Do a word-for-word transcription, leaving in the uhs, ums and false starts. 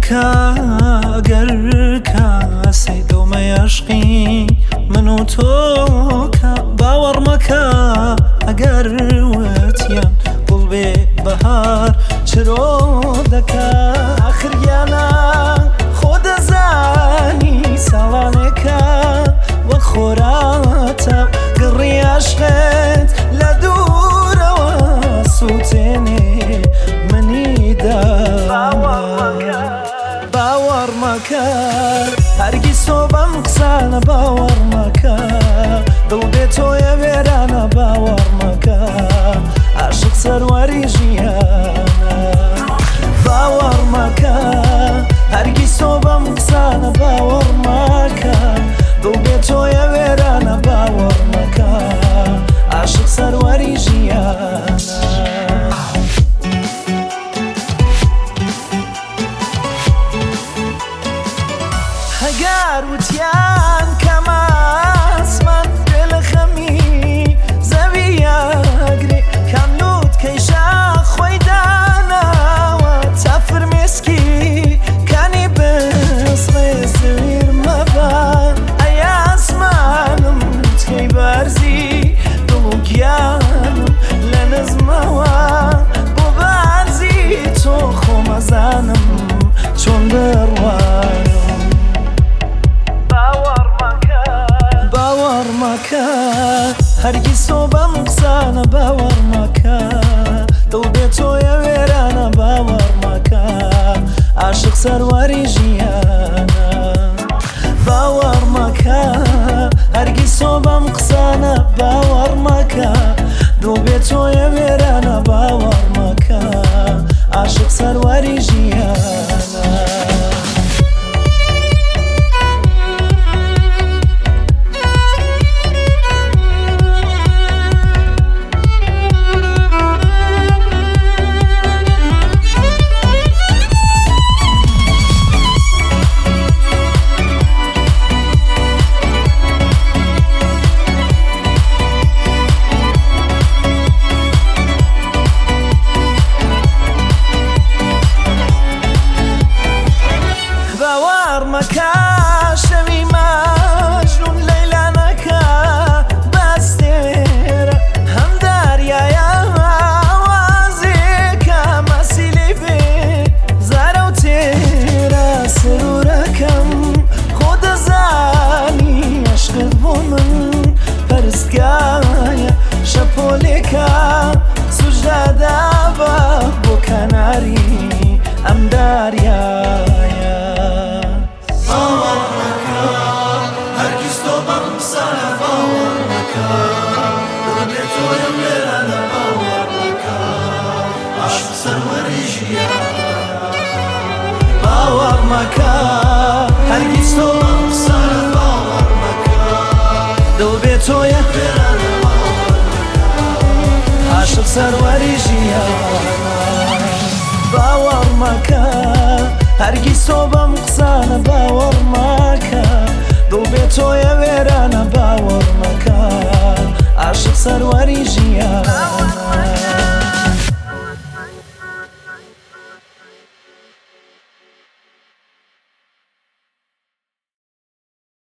مەکە ئەگەر کەسەی دڵمەی عەشقی من و تۆکە باوەڕ مەکە ئەگەر وتیان گوڵ بێ بەهار چرۆ دەکا ئاخر گیانە خۆ دەزانی ساڵانێکە وە خۆراتە گڕی عەشقت لە دوورەوە سووتێنێ منیدا باوەڕ مەکە هەرگیز تۆ بەم قسانە باوەڕ مەکە دڵ بێ تۆیە وێرانە باوەڕ مەکە عاشق سەروەری ژیانە باوەڕ مەکە هەرگیز تۆ بەم قسانە باوەڕ مەکە دڵ بێ تۆیە وێرانە باوەڕ مەکە عاشق سەروەری ژیانە هەگار وتیان کەمە ئاسمان بێ لە خەمی زەوی یاگرێ کاملوت کەیشە خۆی داناوە تا فرمێسکی کانی بسڕێ سویر مەبە ئەی ئاسمانم تکەی بەرزی دڵ و گیانم لە نزمەوە بۆ بەرزی تۆ خۆمەزانم چۆن بڕوانم هەرگیز تۆ بەم قسانە باوەڕ مەکە دڵ بێ تۆیە وێرانە باوەڕ مەکە عاشق سەروەری ژیانە باوەڕ مەکە هەرگیز تۆ بەم قسانە باوەڕ مەکە دڵ بێ تۆیە وێرانە باوەڕ مەکە عاشق سەروەری ژیانە شەوی مەجنون لەیلانەکە بەستێرە هەم دەریایە ئاوازێکە مەسی لێ بێ زارە و تێرە سروورەکەم خۆ دەزانی عەشقت بۆ من پەرستگایە شەپۆلێکە سوژدە دابە بۆ کەناری ئەم دەریایە باوەڕ مەکە هەرگیز تۆ بەم قسانە باوەڕ مەکە دڵ بێ تۆیە وێرانە باوەڕ مەکە عاشق سەروەری ژیانە باوەڕ مەکە هەرگیز تۆ بەم قسانە باوەڕ مەکە دڵ بێ تۆیە وێرانە باوەڕ مەکە عاشق سەروەری ژیانە